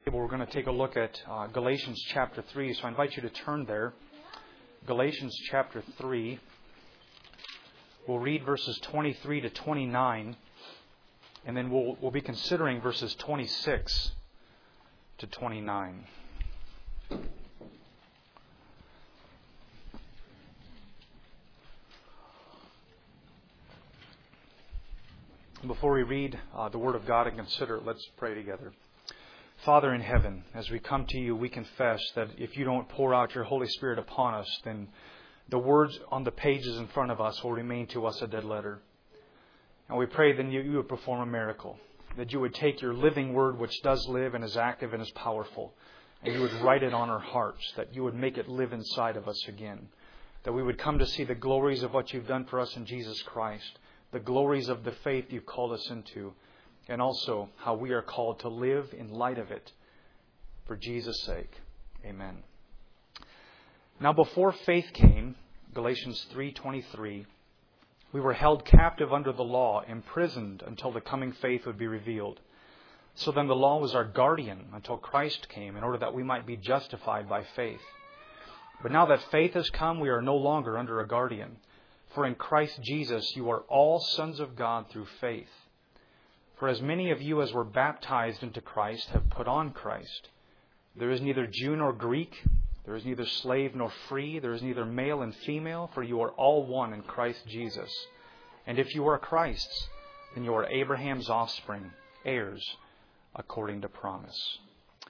We're going to take a look at Galatians chapter 3, so I invite you to turn there. Galatians chapter 3. We'll read verses 23 to 29, and then we'll be considering verses 26 to 29. Before we read the Word of God and consider it, let's pray together. Father in heaven, as we come to you, we confess that if you don't pour out your Holy Spirit upon us, then the words on the pages in front of us will remain to us a dead letter. And we pray that you would perform a miracle, that you would take your living Word, which does live and is active and is powerful, and you would write it on our hearts, that you would make it live inside of us again, that we would come to see the glories of what you've done for us in Jesus Christ, the glories of the faith you've called us into, and also how we are called to live in light of it for Jesus' sake. Amen. Now before faith came, Galatians 3:23, we were held captive under the law, imprisoned until the coming faith would be revealed. So then the law was our guardian until Christ came, in order that we might be justified by faith. But now that faith has come, we are no longer under a guardian. For in Christ Jesus you are all sons of God through faith. For as many of you as were baptized into Christ have put on Christ. There is neither Jew nor Greek, there is neither slave nor free, there is neither male and female, for you are all one in Christ Jesus. And if you are Christ's, then you are Abraham's offspring, heirs according to promise.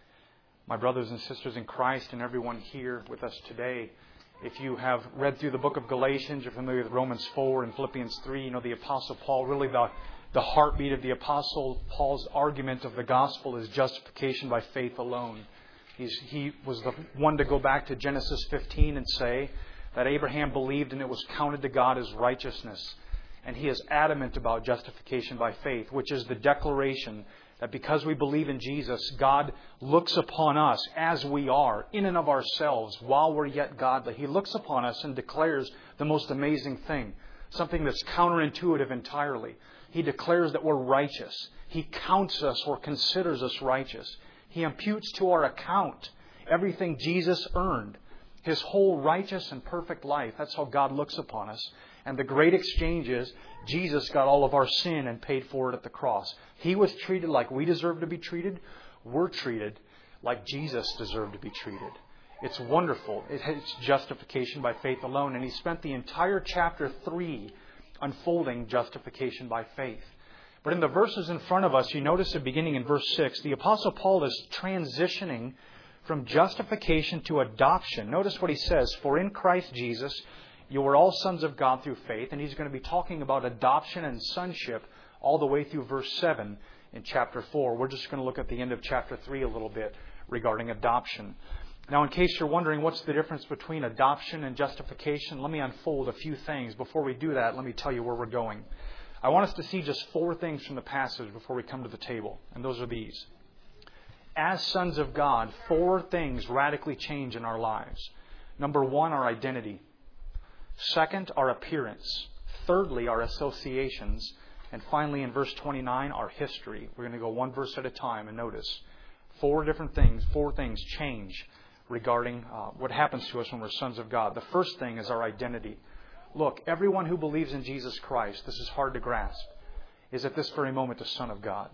My brothers and sisters in Christ and everyone here with us today, if you have read through the book of Galatians, you're familiar with Romans 4 and Philippians 3, you know the Apostle Paul, really the heartbeat of the Apostle Paul's argument of the gospel is justification by faith alone. He was the one to go back to Genesis 15 and say that Abraham believed and it was counted to God as righteousness. And he is adamant about justification by faith, which is the declaration that because we believe in Jesus, God looks upon us as we are, in and of ourselves, while we're yet godly. He looks upon us and declares the most amazing thing, something that's counterintuitive entirely. He declares that we're righteous. He counts us or considers us righteous. He imputes to our account everything Jesus earned, His whole righteous and perfect life. That's how God looks upon us. And the great exchange is Jesus got all of our sin and paid for it at the cross. He was treated like we deserve to be treated. We're treated like Jesus deserved to be treated. It's wonderful. It's justification by faith alone. And he spent the entire chapter 3 unfolding justification by faith. But in the verses in front of us, you notice that beginning in verse 6, the Apostle Paul is transitioning from justification to adoption. Notice what he says, for in Christ Jesus, you are all sons of God through faith. And he's going to be talking about adoption and sonship all the way through verse 7 in chapter 4. We're just going to look at the end of chapter 3 a little bit regarding adoption. Now, in case you're wondering what's the difference between adoption and justification, let me unfold a few things. Before we do that, let me tell you where we're going. I want us to see just 4 things from the passage before we come to the table. And those are these. As sons of God, 4 things radically change in our lives. Number 1, our identity. Second, our appearance. Thirdly, our associations. And finally, in verse 29, our history. We're going to go one verse at a time and notice 4 things change regarding what happens to us when we're sons of God. The first thing is our identity. Look, everyone who believes in Jesus Christ, this is hard to grasp, is at this very moment a son of God.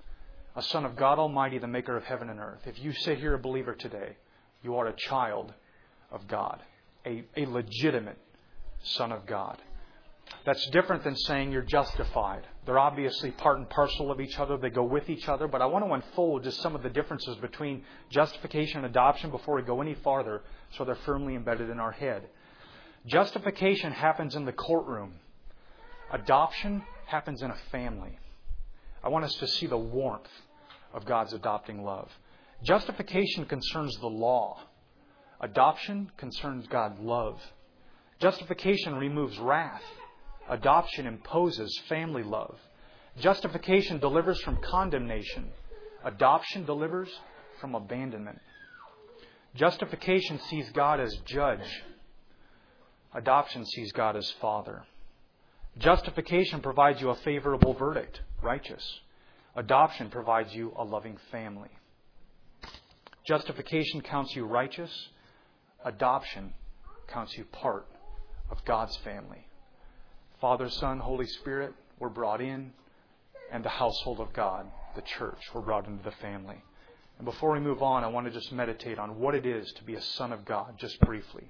A son of God Almighty, the maker of heaven and earth. If you sit here a believer today, you are a child of God. A legitimate son of God. That's different than saying you're justified. They're obviously part and parcel of each other. They go with each other. But I want to unfold just some of the differences between justification and adoption before we go any farther so they're firmly embedded in our head. Justification happens in the courtroom. Adoption happens in a family. I want us to see the warmth of God's adopting love. Justification concerns the law. Adoption concerns God's love. Justification removes wrath. Adoption imposes family love. Justification delivers from condemnation. Adoption delivers from abandonment. Justification sees God as judge. Adoption sees God as Father. Justification provides you a favorable verdict, righteous. Adoption provides you a loving family. Justification counts you righteous. Adoption counts you part of God's family. Father, Son, Holy Spirit were brought in, and the household of God, the church, were brought into the family. And before we move on, I want to just meditate on what it is to be a son of God, just briefly.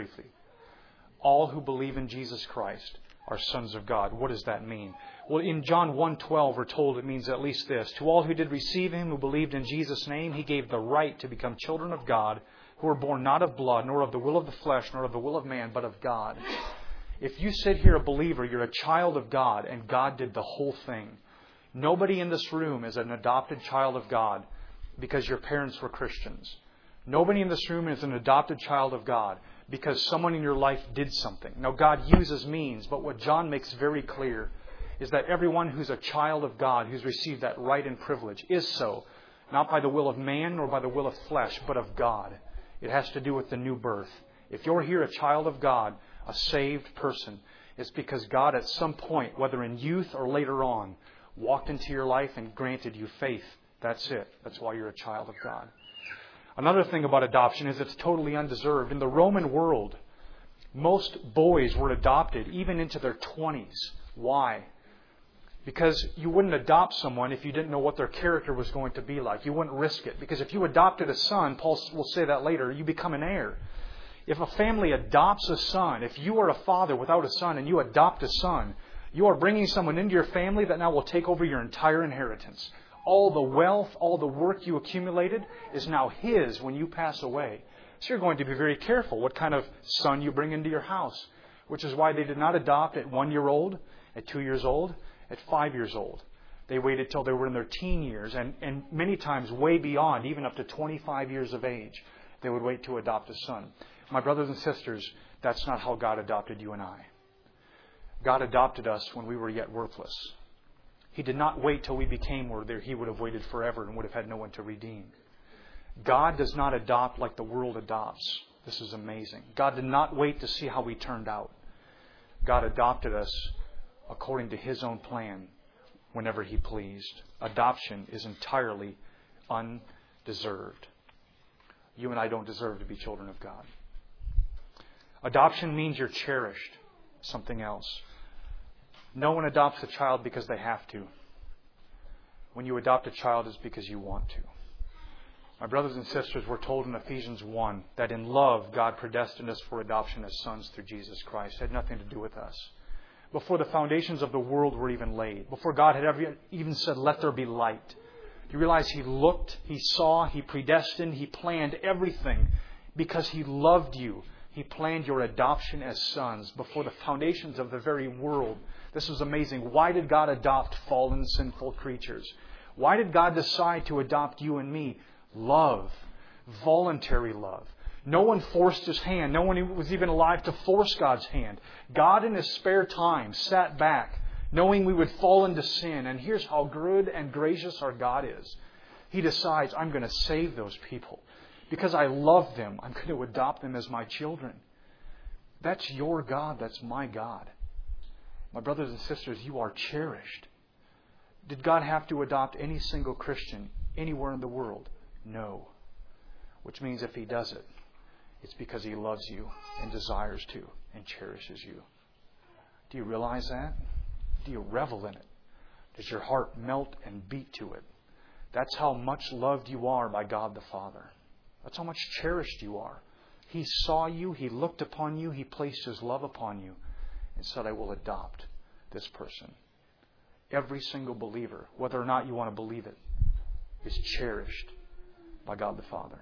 All who believe in Jesus Christ are sons of God. What does that mean? Well, in John 1:12, we're told it means at least this. To all who did receive Him, who believed in Jesus' name, He gave the right to become children of God, who were born not of blood, nor of the will of the flesh, nor of the will of man, but of God. If you sit here a believer, you're a child of God, and God did the whole thing. Nobody in this room is an adopted child of God because your parents were Christians. Nobody in this room is an adopted child of God because someone in your life did something. Now, God uses means, but what John makes very clear is that everyone who's a child of God, who's received that right and privilege, is so, not by the will of man nor by the will of flesh, but of God. It has to do with the new birth. If you're here a child of God, a saved person, it's because God at some point, whether in youth or later on, walked into your life and granted you faith. That's it. That's why you're a child of God. Another thing about adoption is it's totally undeserved. In the Roman world, most boys were adopted even into their 20s. Why? Because you wouldn't adopt someone if you didn't know what their character was going to be like. You wouldn't risk it. Because if you adopted a son, Paul will say that later, you become an heir. If a family adopts a son, if you are a father without a son and you adopt a son, you are bringing someone into your family that now will take over your entire inheritance. All the wealth, all the work you accumulated is now his when you pass away. So you're going to be very careful what kind of son you bring into your house. Which is why they did not adopt at 1 year old, at 2 years old, at 5 years old. They waited till they were in their teen years and many times way beyond, even up to 25 years of age, they would wait to adopt a son. My brothers and sisters, that's not how God adopted you and I. God adopted us when we were yet worthless. He did not wait till we became worthy. He would have waited forever and would have had no one to redeem. God does not adopt like the world adopts. This is amazing. God did not wait to see how we turned out. God adopted us according to His own plan whenever He pleased. Adoption is entirely undeserved. You and I don't deserve to be children of God. Adoption means you're cherished. Something else. No one adopts a child because they have to. When you adopt a child, it's because you want to. My brothers and sisters, we're told in Ephesians 1 that in love, God predestined us for adoption as sons through Jesus Christ. It had nothing to do with us. Before the foundations of the world were even laid, before God had ever even said, let there be light, you realize He looked, He saw, He predestined, He planned everything because He loved you. He planned your adoption as sons before the foundations of the very world. This was amazing. Why did God adopt fallen, sinful creatures? Why did God decide to adopt you and me? Love. Voluntary love. No one forced His hand. No one was even alive to force God's hand. God in His spare time sat back knowing we would fall into sin. And here's how good and gracious our God is. He decides, I'm going to save those people. Because I love them, I'm going to adopt them as my children. That's your God. That's my God. My brothers and sisters, you are cherished. Did God have to adopt any single Christian anywhere in the world? No. Which means if He does it, it's because He loves you and desires to and cherishes you. Do you realize that? Do you revel in it? Does your heart melt and beat to it? That's how much loved you are by God the Father. That's how much cherished you are. He saw you, He looked upon you, He placed His love upon you and said, I will adopt this person. Every single believer, whether or not you want to believe it, is cherished by God the Father.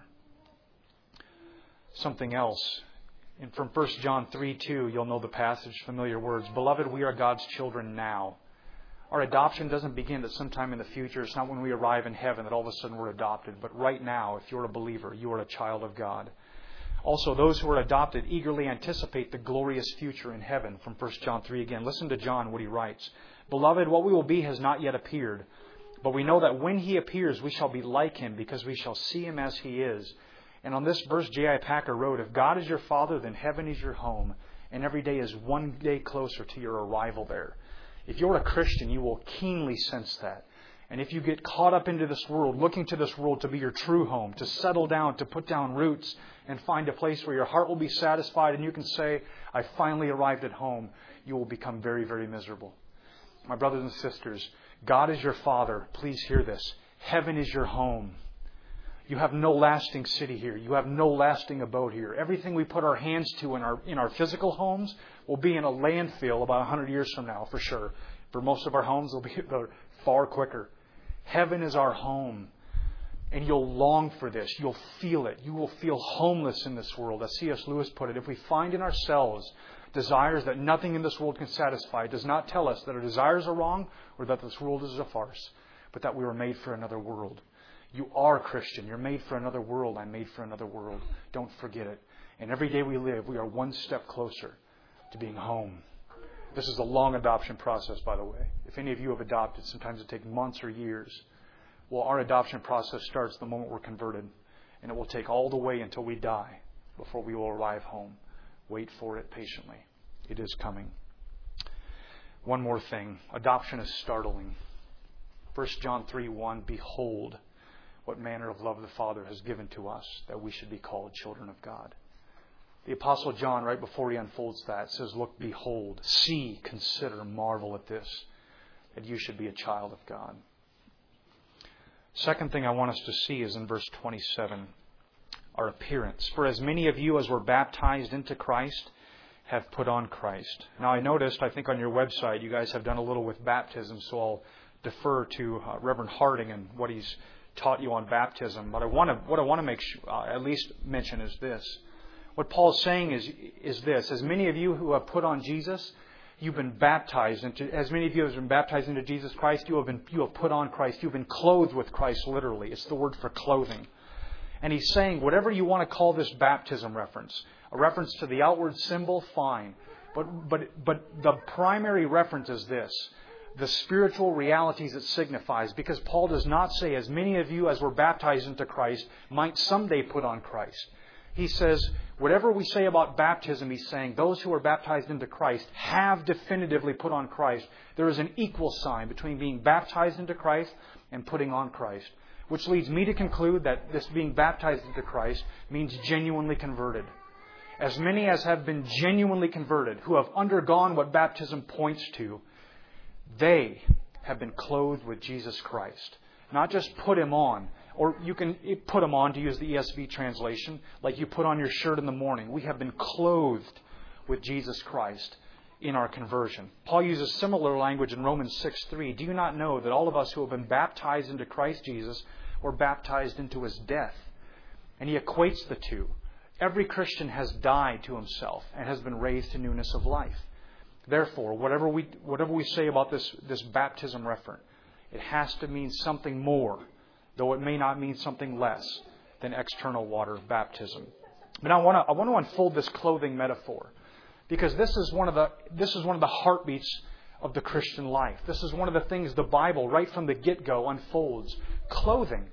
Something else. And from 1 John 3:2, you'll know the passage, familiar words. Beloved, we are God's children now. Our adoption doesn't begin at sometime in the future. It's not when we arrive in heaven that all of a sudden we're adopted. But right now, if you're a believer, you are a child of God. Also, those who are adopted eagerly anticipate the glorious future in heaven. From 1 John 3 again. Listen to John, what he writes. Beloved, what we will be has not yet appeared. But we know that when He appears, we shall be like Him, because we shall see Him as He is. And on this verse, J.I. Packer wrote, if God is your Father, then heaven is your home. And every day is one day closer to your arrival there. If you're a Christian, you will keenly sense that. And if you get caught up into this world, looking to this world to be your true home, to settle down, to put down roots and find a place where your heart will be satisfied and you can say, I finally arrived at home, you will become very, very miserable. My brothers and sisters, God is your Father. Please hear this. Heaven is your home. You have no lasting city here. You have no lasting abode here. Everything we put our hands to in our physical homes will be in a landfill about 100 years from now, for sure. For most of our homes, they'll be far quicker. Heaven is our home. And you'll long for this. You'll feel it. You will feel homeless in this world. As C.S. Lewis put it, if we find in ourselves desires that nothing in this world can satisfy, it does not tell us that our desires are wrong or that this world is a farce, but that we were made for another world. You are Christian. You're made for another world. I'm made for another world. Don't forget it. And every day we live, we are one step closer to being home. This is a long adoption process, by the way. If any of you have adopted, sometimes it takes months or years. Well, our adoption process starts the moment we're converted. And it will take all the way until we die before we will arrive home. Wait for it patiently. It is coming. One more thing. Adoption is startling. 1 John 3:1, behold, what manner of love the Father has given to us, that we should be called children of God. The Apostle John, right before he unfolds that, says, look, behold, see, consider, marvel at this, that you should be a child of God. Second thing I want us to see is in verse 27, our appearance. For as many of you as were baptized into Christ have put on Christ. Now I noticed, I think on your website, you guys have done a little with baptism, so I'll defer to Reverend Harding and what he's taught you on baptism. But what I want to make sure, at least mention is this. What Paul's saying is this. As many of you who have put on Jesus, you've been baptized into. As many of you have been baptized into Jesus Christ, you have put on Christ. You've been clothed with Christ. Literally, it's the word for clothing. And he's saying whatever you want to call this baptism reference, a reference to the outward symbol, fine. But the primary reference is this. The spiritual realities it signifies, because Paul does not say, as many of you as were baptized into Christ might someday put on Christ. He says, whatever we say about baptism, he's saying, those who are baptized into Christ have definitively put on Christ. There is an equal sign between being baptized into Christ and putting on Christ, which leads me to conclude that this being baptized into Christ means genuinely converted. As many as have been genuinely converted, who have undergone what baptism points to, they have been clothed with Jesus Christ. Not just put Him on. Or you can put Him on, to use the ESV translation, like you put on your shirt in the morning. We have been clothed with Jesus Christ in our conversion. Paul uses similar language in Romans 6:3. Do you not know that all of us who have been baptized into Christ Jesus were baptized into His death? And he equates the two. Every Christian has died to himself and has been raised to newness of life. Therefore, whatever we say about this baptism reference, it has to mean something more, though it may not mean something less than external water baptism. But I want to unfold this clothing metaphor, because this is one of the heartbeats of the Christian life. This is one of the things the Bible, right from the get-go, unfolds. Clothing.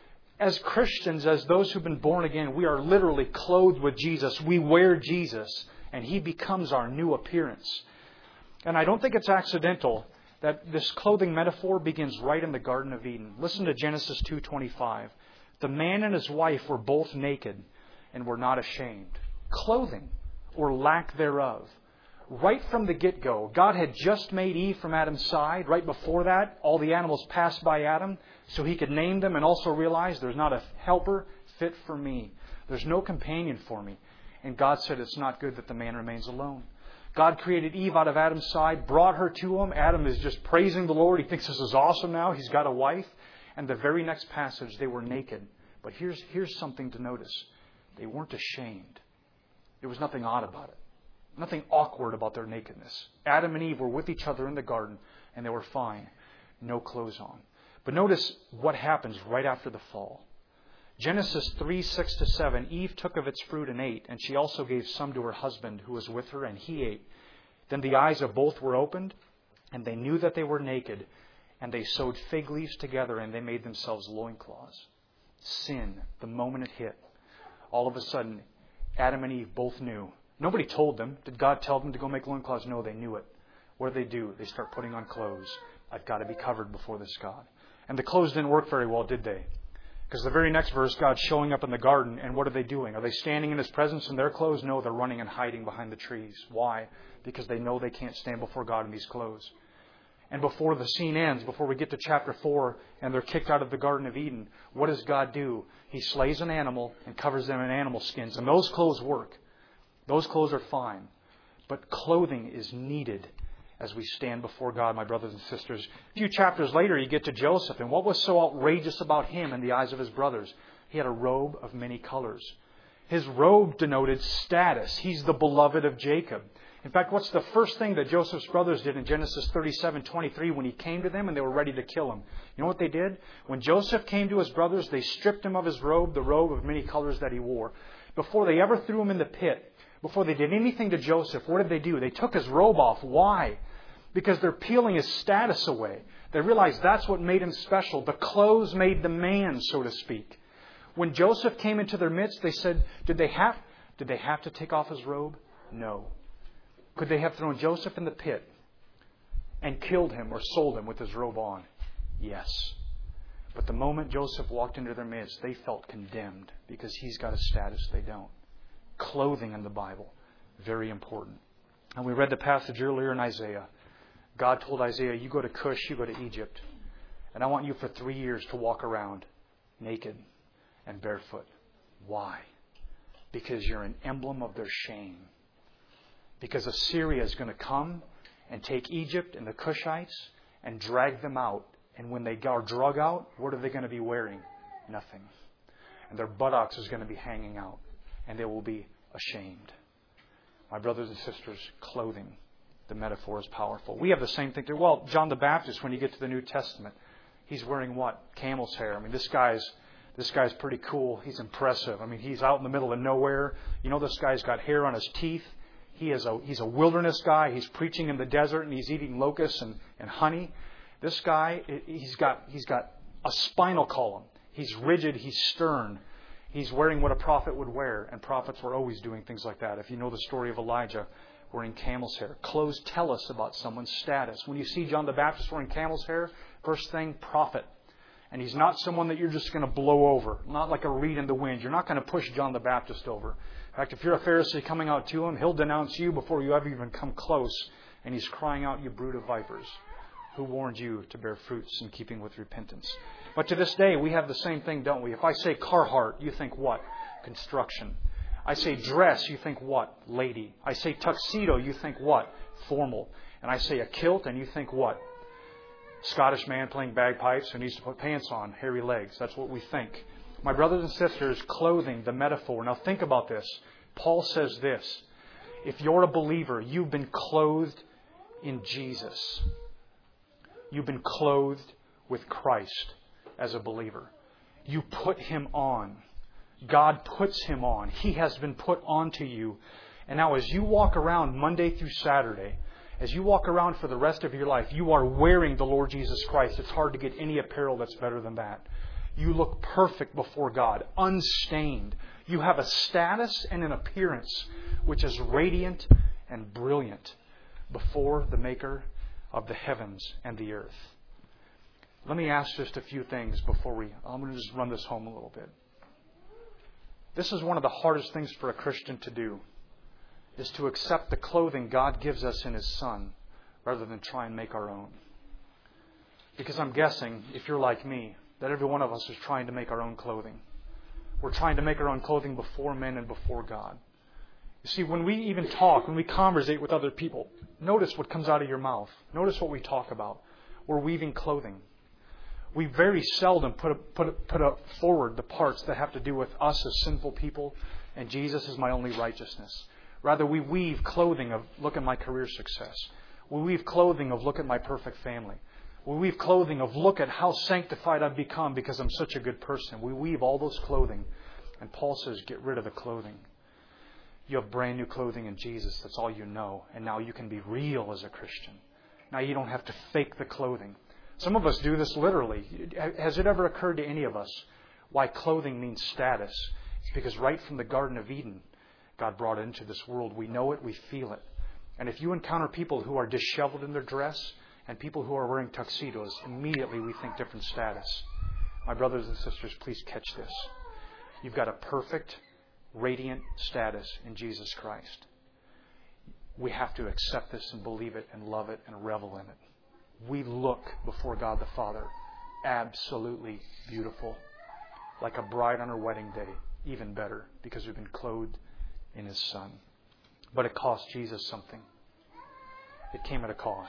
As Christians, as those who've been born again, we are literally clothed with Jesus. We wear Jesus, and He becomes our new appearance. And I don't think it's accidental that this clothing metaphor begins right in the Garden of Eden. Listen to Genesis 2:25. The man and his wife were both naked and were not ashamed. Clothing, or lack thereof. Right from the get-go, God had just made Eve from Adam's side. Right before that, all the animals passed by Adam so He could name them and also realize there's not a helper fit for me. There's no companion for me. And God said it's not good that the man remains alone. God created Eve out of Adam's side, brought her to him. Adam is just praising the Lord. He thinks this is awesome now. He's got a wife. And the very next passage, they were naked. But here's something to notice. They weren't ashamed. There was nothing odd about it. Nothing awkward about their nakedness. Adam and Eve were with each other in the garden, and they were fine. No clothes on. But notice what happens right after the fall. Genesis 3:6-7, Eve took of its fruit and ate, and she also gave some to her husband who was with her, and he ate. Then the eyes of both were opened, and they knew that they were naked, and they sewed fig leaves together, and they made themselves loincloths. Sin, the moment it hit. All of a sudden, Adam and Eve both knew. Nobody told them. Did God tell them to go make loincloths? No, they knew it. What do? They start putting on clothes. I've got to be covered before this God. And the clothes didn't work very well, did they? Because the very next verse, God's showing up in the garden, and what are they doing? Are they standing in His presence in their clothes? No, they're running and hiding behind the trees. Why? Because they know they can't stand before God in these clothes. And before the scene ends, before we get to chapter 4, and they're kicked out of the Garden of Eden, what does God do? He slays an animal and covers them in animal skins. And those clothes work. Those clothes are fine. But clothing is needed as we stand before God, my brothers and sisters. A few chapters later, you get to Joseph. And what was so outrageous about him in the eyes of his brothers? He had a robe of many colors. His robe denoted status. He's the beloved of Jacob. In fact, what's the first thing that Joseph's brothers did in Genesis 37:23 when he came to them and they were ready to kill him? You know what they did? When Joseph came to his brothers, they stripped him of his robe, the robe of many colors that he wore. Before they ever threw him in the pit, before they did anything to Joseph, what did they do? They took his robe off. Why? Because they're peeling his status away. They realized that's what made him special. The clothes made the man, so to speak. When Joseph came into their midst, they said, did they have to take off his robe? No. Could they have thrown Joseph in the pit and killed him or sold him with his robe on? Yes. But the moment Joseph walked into their midst, they felt condemned because he's got a status they don't. Clothing in the Bible, very important. And we read the passage earlier in Isaiah. God told Isaiah, you go to Cush, you go to Egypt, and I want you for 3 years to walk around naked and barefoot. Why? Because you're an emblem of their shame. Because Assyria is going to come and take Egypt and the Cushites and drag them out. And when they are drug out, what are they going to be wearing? Nothing. And their buttocks is going to be hanging out. And they will be ashamed. My brothers and sisters, clothing, the metaphor is powerful. We have the same thing. Well, John the Baptist, when you get to the New Testament, he's wearing what? Camel's hair. I mean, this guy's pretty cool. He's impressive. I mean, he's out in the middle of nowhere. You know, this guy's got hair on his teeth. He's a wilderness guy. He's preaching in the desert and he's eating locusts and honey. This guy, he's got a spinal column. He's rigid. He's stern. He's wearing what a prophet would wear. And prophets were always doing things like that. If you know the story of Elijah wearing camel's hair. Clothes tell us about someone's status. When you see John the Baptist wearing camel's hair, first thing, prophet. And he's not someone that you're just going to blow over. Not like a reed in the wind. You're not going to push John the Baptist over. In fact, if you're a Pharisee coming out to him, he'll denounce you before you ever even come close. And he's crying out, you brood of vipers. Who warned you to bear fruits in keeping with repentance? But to this day, we have the same thing, don't we? If I say Carhartt, you think what? Construction. I say dress, you think what? Lady. I say tuxedo, you think what? Formal. And I say a kilt, and you think what? Scottish man playing bagpipes who needs to put pants on, hairy legs. That's what we think. My brothers and sisters, clothing, the metaphor. Now think about this. Paul says this. If you're a believer, you've been clothed in Jesus. You've been clothed with Christ as a believer. You put Him on. God puts Him on. He has been put onto you. And now as you walk around Monday through Saturday, as you walk around for the rest of your life, you are wearing the Lord Jesus Christ. It's hard to get any apparel that's better than that. You look perfect before God, unstained. You have a status and an appearance which is radiant and brilliant before the Maker of the heavens and the earth. Let me ask just a few things before I'm going to just run this home a little bit. This is one of the hardest things for a Christian to do, is to accept the clothing God gives us in His Son rather than try and make our own. Because I'm guessing, if you're like me, that every one of us is trying to make our own clothing. We're trying to make our own clothing before men and before God. You see, when we even talk, when we conversate with other people, notice what comes out of your mouth. Notice what we talk about. We're weaving clothing. We very seldom put up forward the parts that have to do with us as sinful people, and Jesus is my only righteousness. Rather, we weave clothing of, look at my career success. We weave clothing of, look at my perfect family. We weave clothing of, look at how sanctified I've become because I'm such a good person. We weave all those clothing. And Paul says, get rid of the clothing. You have brand new clothing in Jesus. That's all you know. And now you can be real as a Christian. Now you don't have to fake the clothing. Some of us do this literally. Has it ever occurred to any of us why clothing means status? It's because right from the Garden of Eden, God brought it into this world. We know it. We feel it. And if you encounter people who are disheveled in their dress, And people who are wearing tuxedos, immediately we think different status. My brothers and sisters, please catch this. You've got a perfect, radiant status in Jesus Christ. We have to accept this and believe it and love it and revel in it. We look before God the Father absolutely beautiful, like a bride on her wedding day, even better, because we've been clothed in His Son. But it cost Jesus something. It came at a cost.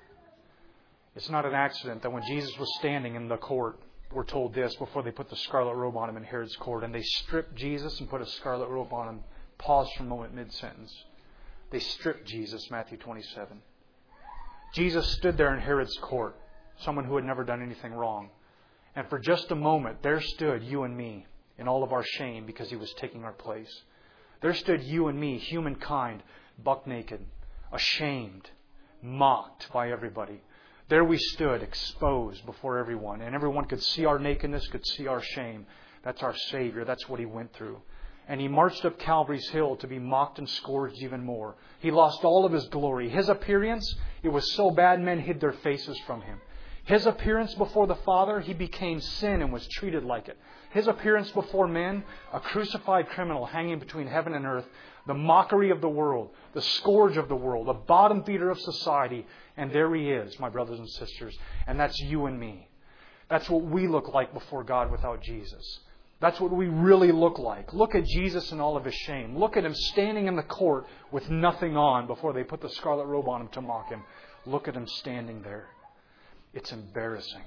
It's not an accident that when Jesus was standing in the court, we're told this before they put the scarlet robe on Him in Herod's court, and they stripped Jesus and put a scarlet robe on Him. Pause for a moment mid-sentence. They stripped Jesus, Matthew 27. Jesus stood there in Herod's court, someone who had never done anything wrong. And for just a moment, there stood you and me in all of our shame because He was taking our place. There stood you and me, humankind, buck naked, ashamed, mocked by everybody. There we stood, exposed before everyone. And everyone could see our nakedness, could see our shame. That's our Savior. That's what He went through. And He marched up Calvary's hill to be mocked and scourged even more. He lost all of His glory. His appearance, it was so bad men hid their faces from Him. His appearance before the Father, He became sin and was treated like it. His appearance before men, a crucified criminal hanging between heaven and earth, the mockery of the world, the scourge of the world, the bottom feeder of society. And there He is, my brothers and sisters. And that's you and me. That's what we look like before God without Jesus. That's what we really look like. Look at Jesus in all of His shame. Look at Him standing in the court with nothing on before they put the scarlet robe on Him to mock Him. Look at Him standing there. It's embarrassing.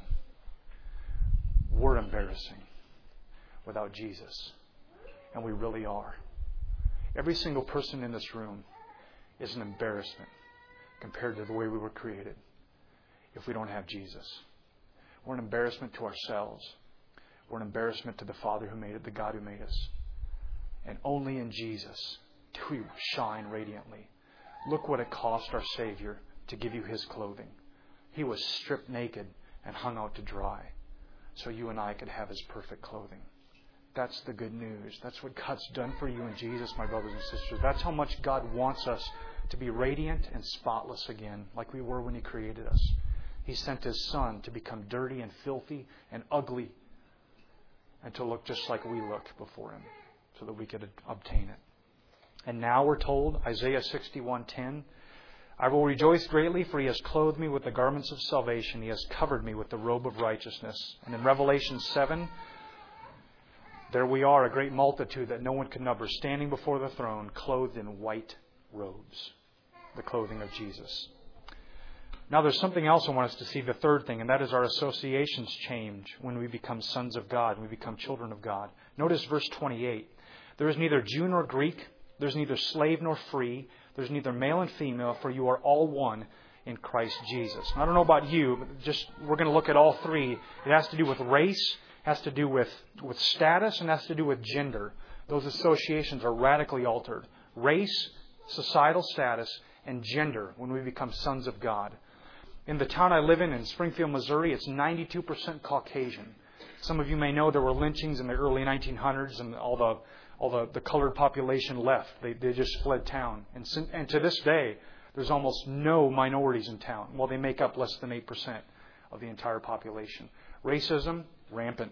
We're embarrassing without Jesus. And we really are. Every single person in this room is an embarrassment compared to the way we were created if we don't have Jesus. We're an embarrassment to ourselves. We're an embarrassment to the Father who made it, the God who made us. And only in Jesus do we shine radiantly. Look what it cost our Savior to give you His clothing. He was stripped naked and hung out to dry so you and I could have His perfect clothing. That's the good news. That's what God's done for you in Jesus, my brothers and sisters. That's how much God wants us to be radiant and spotless again, like we were when He created us. He sent His Son to become dirty and filthy and ugly and to look just like we look before Him so that we could obtain it. And now we're told, Isaiah 61:10, I will rejoice greatly, for He has clothed me with the garments of salvation. He has covered me with the robe of righteousness. And in Revelation 7, there we are, a great multitude that no one can number, standing before the throne, clothed in white robes, the clothing of Jesus. Now there's something else I want us to see, the third thing, and that is our associations change when we become sons of God, when we become children of God. Notice verse 28. There is neither Jew nor Greek, there's neither slave nor free, there's neither male and female, for you are all one in Christ Jesus. Now, I don't know about you, but we're going to look at all three. It has to do with race, has to do with status, and has to do with gender. Those associations are radically altered. Race, societal status, and gender when we become sons of God. In the town I live in Springfield, Missouri, it's 92% Caucasian. Some of you may know there were lynchings in the early 1900s and all the colored population left. They just fled town. And to this day, there's almost no minorities in town. Well, they make up less than 8% of the entire population. Racism, rampant.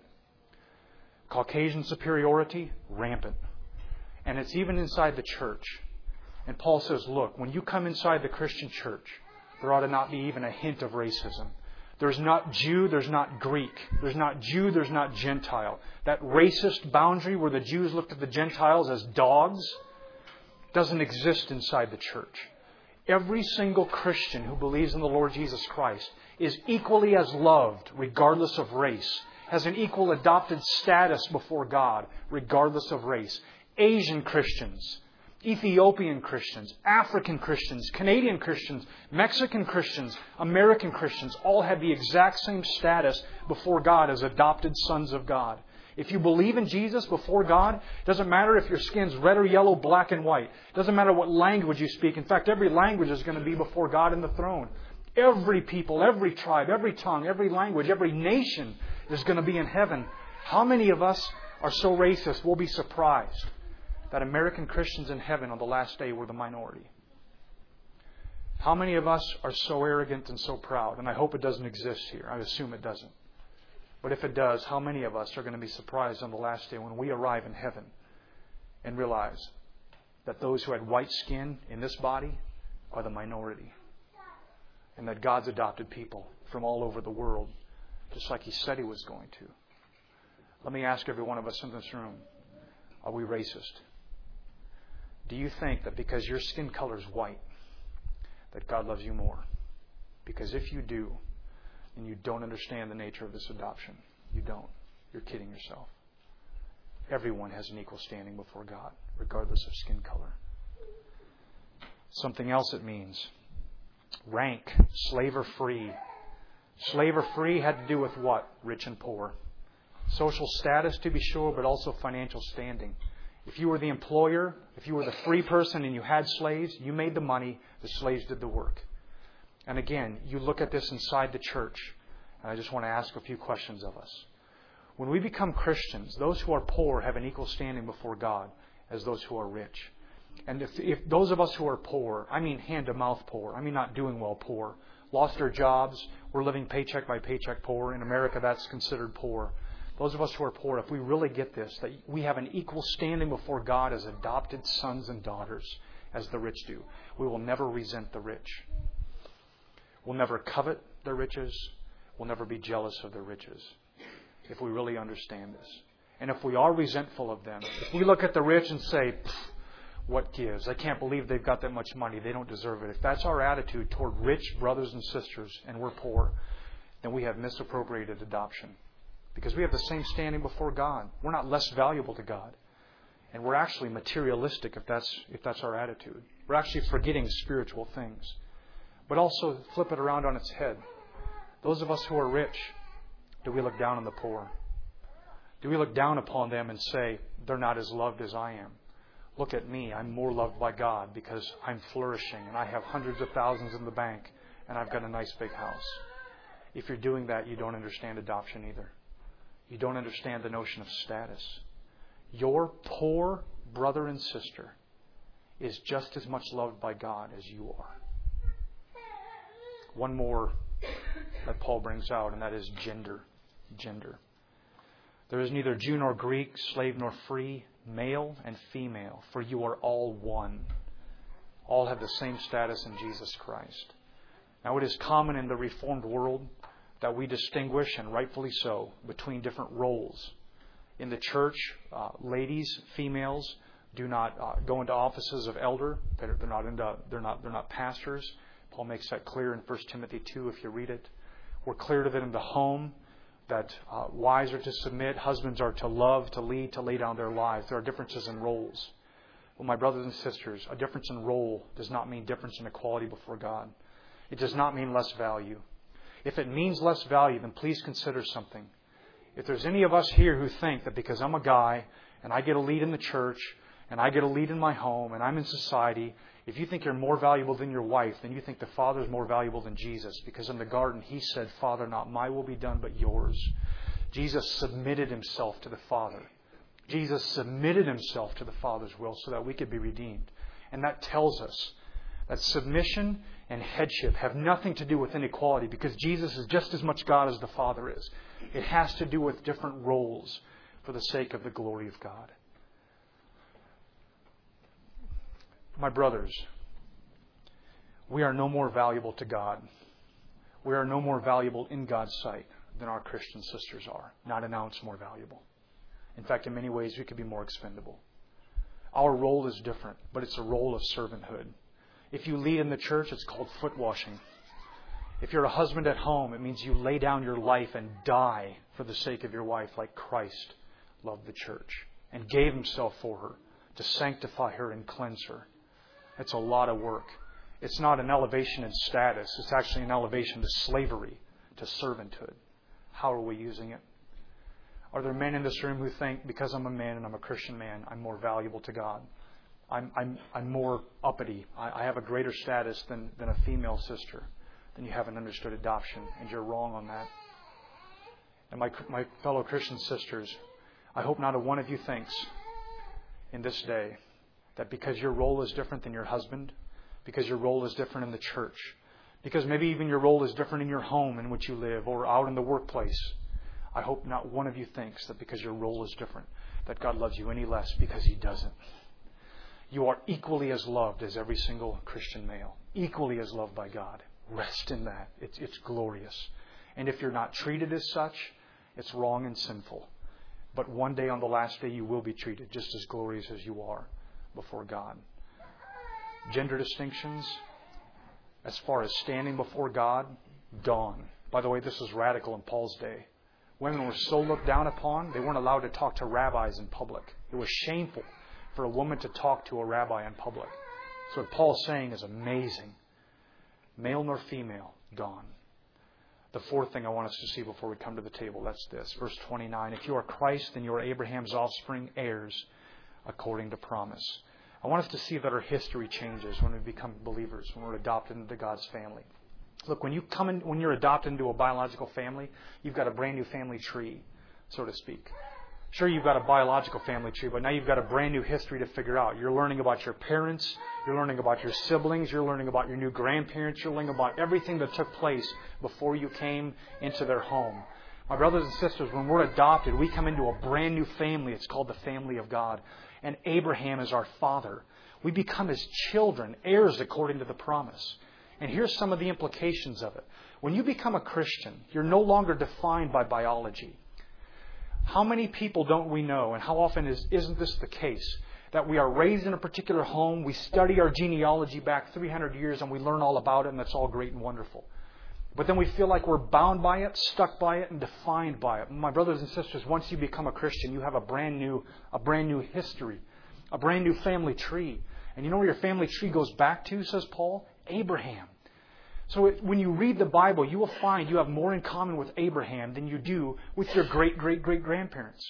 Caucasian superiority, rampant. And it's even inside the church. And Paul says, look, when you come inside the Christian church, there ought to not be even a hint of racism. There's not Jew, there's not Greek. There's not Jew, there's not Gentile. That racist boundary where the Jews looked at the Gentiles as dogs doesn't exist inside the church. Every single Christian who believes in the Lord Jesus Christ is equally as loved, regardless of race, has an equal adopted status before God, regardless of race. Asian Christians, Ethiopian Christians, African Christians, Canadian Christians, Mexican Christians, American Christians all have the exact same status before God as adopted sons of God. If you believe in Jesus before God, it doesn't matter if your skin's red or yellow, black and white. It doesn't matter what language you speak. In fact, every language is going to be before God in the throne. Every people, every tribe, every tongue, every language, every nation is going to be in heaven. How many of us are so racist we'll be surprised that American Christians in heaven on the last day were the minority? How many of us are so arrogant and so proud? And I hope it doesn't exist here. I assume it doesn't. But if it does, how many of us are going to be surprised on the last day when we arrive in heaven and realize that those who had white skin in this body are the minority, and that God's adopted people from all over the world, just like He said He was going to? Let me ask every one of us in this room, are we racist? Do you think that because your skin color is white, that God loves you more? Because if you do, then you don't understand the nature of this adoption. You don't. You're kidding yourself. Everyone has an equal standing before God, regardless of skin color. Something else it means. Rank. Slave or free. Slave or free had to do with what? Rich and poor. Social status, to be sure, but also financial standing. If you were the employer, if you were the free person and you had slaves, you made the money, the slaves did the work. And again, you look at this inside the church, and I just want to ask a few questions of us. When we become Christians, those who are poor have an equal standing before God as those who are rich. And if those of us who are poor, I mean hand-to-mouth poor, I mean not doing well poor, lost our jobs, we're living paycheck by paycheck poor. In America, that's considered poor. Those of us who are poor, if we really get this, that we have an equal standing before God as adopted sons and daughters, as the rich do, we will never resent the rich. We'll never covet their riches. We'll never be jealous of their riches, if we really understand this. And if we are resentful of them, if we look at the rich and say, what gives? I can't believe they've got that much money. They don't deserve it. If that's our attitude toward rich brothers and sisters and we're poor, then we have misappropriated adoption. Because we have the same standing before God. We're not less valuable to God. And we're actually materialistic if that's our attitude. We're actually forgetting spiritual things. But also flip it around on its head. Those of us who are rich, do we look down on the poor? Do we look down upon them and say, they're not as loved as I am? Look at me, I'm more loved by God because I'm flourishing and I have hundreds of thousands in the bank and I've got a nice big house. If you're doing that, you don't understand adoption either. You don't understand the notion of status. Your poor brother and sister is just as much loved by God as you are. One more that Paul brings out, and that is gender. Gender. There is neither Jew nor Greek, slave nor free, male and female, for you are all one. All have the same status in Jesus Christ. Now, it is common in the Reformed world that we distinguish, and rightfully so, between different roles. In the church, ladies, females, do not go into offices of elder. They're not pastors. Paul makes that clear in 1 Timothy 2 if you read it. We're clear of it in the home, that wives are to submit, husbands are to love, to lead, to lay down their lives. There are differences in roles. Well, my brothers and sisters, a difference in role does not mean difference in equality before God. It does not mean less value. If it means less value, then please consider something. If there's any of us here who think that because I'm a guy and I get a lead in the church and I get a lead in my home and I'm in society, if you think you're more valuable than your wife, then you think the Father is more valuable than Jesus. Because in the garden, He said, Father, not my will be done, but yours. Jesus submitted Himself to the Father. Jesus submitted Himself to the Father's will so that we could be redeemed. And that tells us that submission and headship have nothing to do with inequality, because Jesus is just as much God as the Father is. It has to do with different roles for the sake of the glory of God. My brothers, we are no more valuable to God. We are no more valuable in God's sight than our Christian sisters are. Not an ounce more valuable. In fact, in many ways, we could be more expendable. Our role is different, but it's a role of servanthood. If you lead in the church, it's called foot washing. If you're a husband at home, it means you lay down your life and die for the sake of your wife, like Christ loved the church and gave Himself for her to sanctify her and cleanse her. It's a lot of work. It's not an elevation in status. It's actually an elevation to slavery, to servanthood. How are we using it? Are there men in this room who think, because I'm a man and I'm a Christian man, I'm more valuable to God? I'm more uppity. I have a greater status than a female sister. Then you haven't understood adoption, and you're wrong on that. And my fellow Christian sisters, I hope not a one of you thinks in this day that because your role is different than your husband, because your role is different in the church, because maybe even your role is different in your home in which you live or out in the workplace. I hope not one of you thinks that because your role is different, that God loves you any less, because He doesn't. You are equally as loved as every single Christian male, equally as loved by God. Rest in that. It's glorious. And if you're not treated as such, it's wrong and sinful. But one day, on the last day, you will be treated just as glorious as you are before God. Gender distinctions, as far as standing before God, gone. By the way, this was radical in Paul's day. Women were so looked down upon, they weren't allowed to talk to rabbis in public. It was shameful for a woman to talk to a rabbi in public. So what Paul's saying is amazing. Male nor female, gone. The fourth thing I want us to see before we come to the table, that's this. Verse 29, if you are Christ, then you are Abraham's offspring, heirs according to promise. I want us to see that our history changes when we become believers, when we're adopted into God's family. Look, when you're adopted into a biological family, you've got a brand new family tree, so to speak. Sure, you've got a biological family tree, but now you've got a brand new history to figure out. You're learning about your parents, you're learning about your siblings, you're learning about your new grandparents, you're learning about everything that took place before you came into their home. My brothers and sisters, when we're adopted, we come into a brand new family. It's called the family of God. And Abraham is our father. We become His children, heirs according to the promise. And here's some of the implications of it. When you become a Christian, you're no longer defined by biology. How many people don't we know, and how often isn't this the case, that we are raised in a particular home, we study our genealogy back 300 years, and we learn all about it, and that's all great and wonderful. But then we feel like we're bound by it, stuck by it, and defined by it. My brothers and sisters, once you become a Christian, you have a brand new history, a brand new family tree. And you know where your family tree goes back to, says Paul? Abraham. So when you read the Bible, you will find you have more in common with Abraham than you do with your great-great-great-grandparents.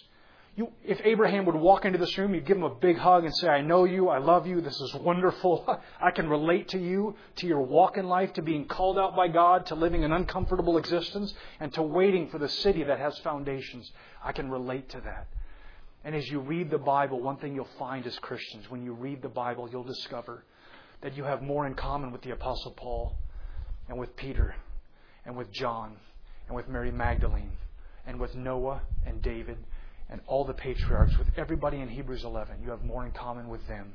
If Abraham would walk into this room, you'd give him a big hug and say, I know you, I love you, this is wonderful. I can relate to you, to your walk in life, to being called out by God, to living an uncomfortable existence, and to waiting for the city that has foundations. I can relate to that. And as you read the Bible, one thing you'll find as Christians, when you read the Bible, you'll discover that you have more in common with the Apostle Paul, and with Peter, and with John, and with Mary Magdalene, and with Noah and David, and all the patriarchs, with everybody in Hebrews 11. You have more in common with them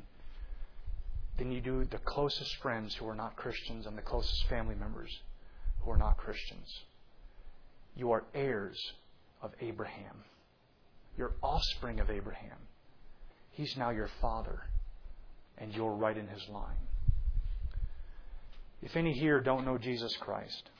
than you do the closest friends who are not Christians and the closest family members who are not Christians. You are heirs of Abraham. You're offspring of Abraham. He's now your father, and you're right in his line. If any here don't know Jesus Christ,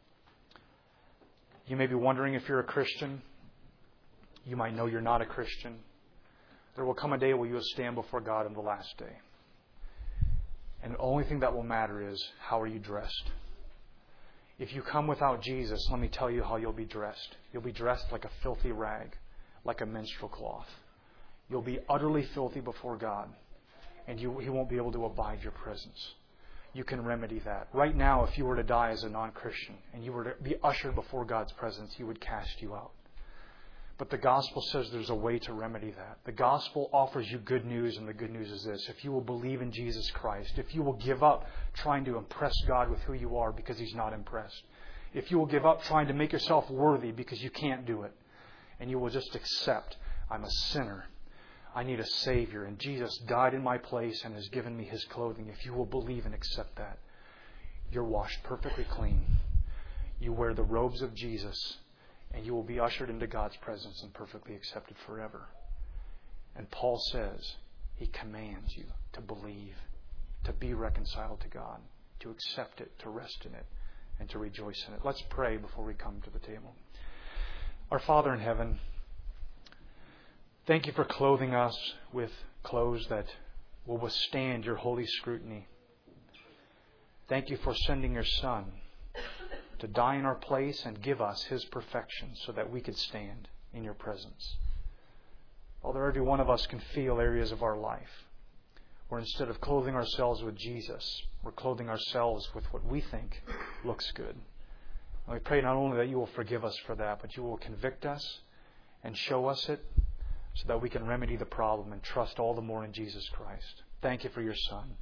you may be wondering if you're a Christian. You might know you're not a Christian. There will come a day where you will stand before God in the last day. And the only thing that will matter is, how are you dressed? If you come without Jesus, let me tell you how you'll be dressed. You'll be dressed like a filthy rag, like a menstrual cloth. You'll be utterly filthy before God, and He won't be able to abide your presence. You can remedy that. Right now, if you were to die as a non-Christian and you were to be ushered before God's presence, He would cast you out. But the gospel says there's a way to remedy that. The gospel offers you good news, and the good news is this. If you will believe in Jesus Christ, if you will give up trying to impress God with who you are because He's not impressed, if you will give up trying to make yourself worthy because you can't do it, and you will just accept, I'm a sinner, I need a Savior, and Jesus died in my place and has given me His clothing. If you will believe and accept that, you're washed perfectly clean. You wear the robes of Jesus, and you will be ushered into God's presence and perfectly accepted forever. And Paul says he commands you to believe, to be reconciled to God, to accept it, to rest in it, and to rejoice in it. Let's pray before we come to the table. Our Father in heaven, thank you for clothing us with clothes that will withstand your holy scrutiny. Thank you for sending your Son to die in our place and give us His perfection so that we could stand in your presence. Father, every one of us can feel areas of our life where instead of clothing ourselves with Jesus, we're clothing ourselves with what we think looks good. And we pray not only that you will forgive us for that, but you will convict us and show us it so that we can remedy the problem and trust all the more in Jesus Christ. Thank you for your Son.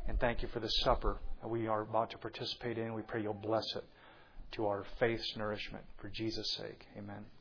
And thank you for this supper that we are about to participate in. We pray you'll bless it to our faith's nourishment. For Jesus' sake, amen.